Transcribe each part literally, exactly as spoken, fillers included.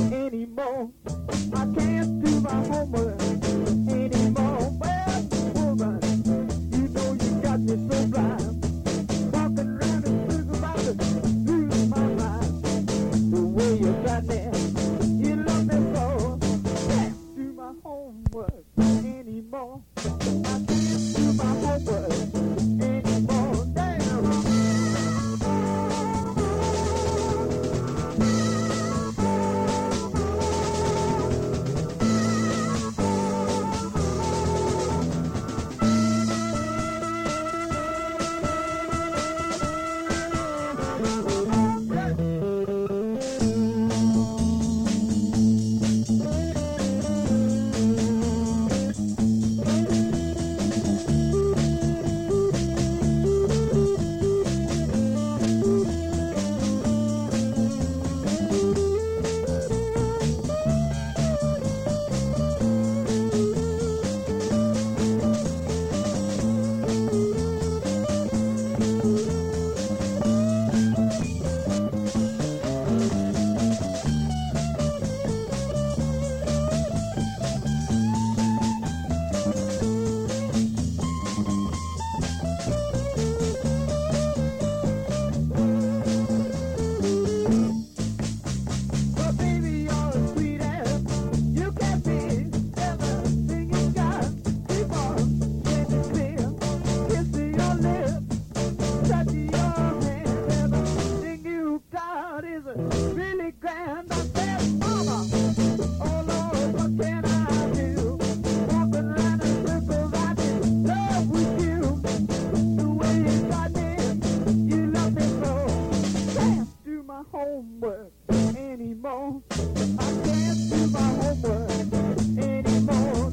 anymore. I can't do my homework anymore. Well, woman, you know you got me so blind. Walking around in circles about to lose my mind. The way you got me, you love me so. Can't do my homework anymore. I can't do my homework anymore. Damn. Really grand, I said, Mama, oh Lord, what can I do? Walking around in circles, I'm in love with you. The way you got me, you love me so. Can't do my homework anymore. I can't do my homework anymore.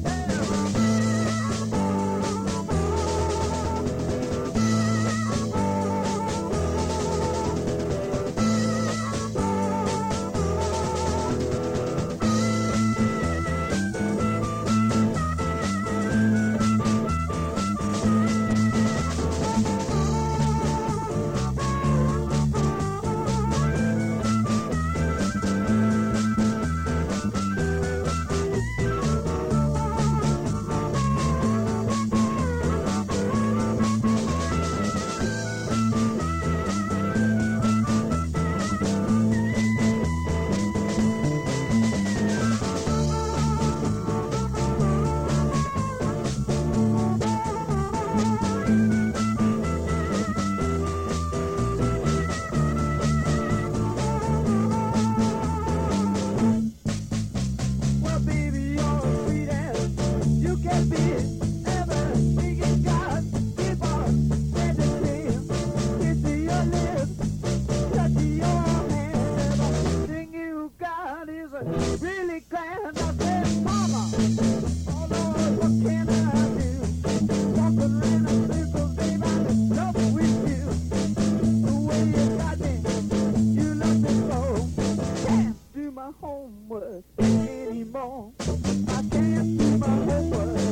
Really grand, I said, Mama, oh Lord, what can I do? Walking around in circles, babe, I'm in love with you. The way you got me, you love me so. Can't do my homework anymore. I can't do my homework